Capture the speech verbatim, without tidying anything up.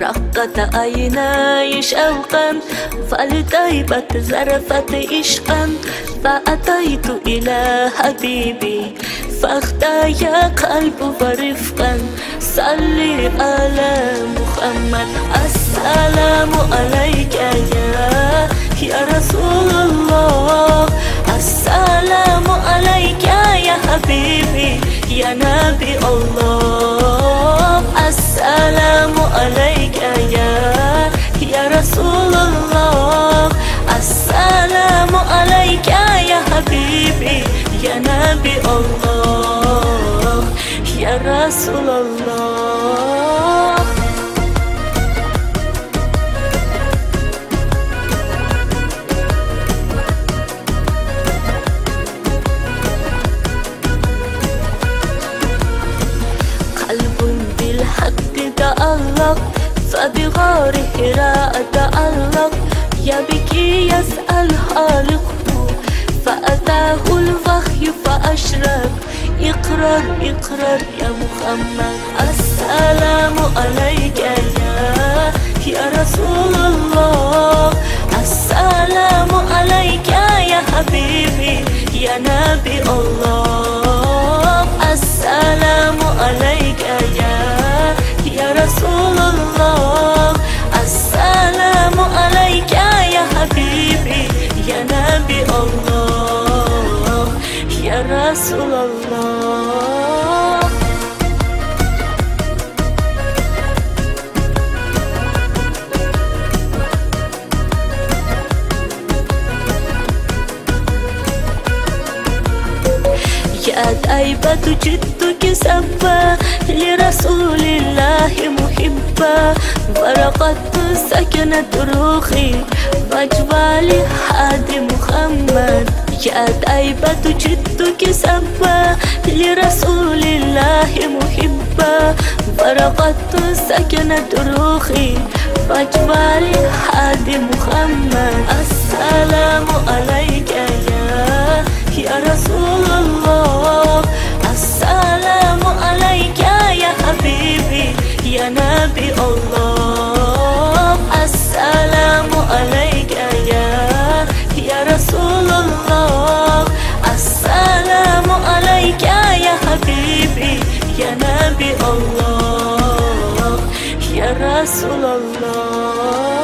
رقت عيناي شوقا فالتيبت زرفت عشقا فأتيت إلى حبيبي فاختايا قلب ورفقا صلي على محمد. السلام عليك يا يا رسول الله، السلام عليك يا حبيبي يا نبي الله، السلام عليك يا يا رسول الله، السلام عليك يا حبيبي يا نبي الله يا رسول الله. قلب بالحق تألق فبغار حراء تألق يبكي يسأل خالقه فأتاه الوحي فأشرق اقرأ اقرأ يا محمد. السلام عليك يا يا رسول الله، السلام عليك يا حبيبي يا نبي الله، السلام عليك يا يا رسول الله، السلام عليك يا حبيبي يا نبي الله يا رسول الله. يا طيبة جدك سبا لرسول الله محبا ورقت سكنت روحي وجوال حاد محمد. يا طيبة جدك سبا لرسول الله محبا ورقت سكنت روحي وجوال حاد محمد. السلام عليك يا يا رسول الله، السلام عليك يا حبيبي يا نبي الله، السلام عليك يا يا رسول الله، السلام عليك يا حبيبي يا نبي الله يا رسول الله.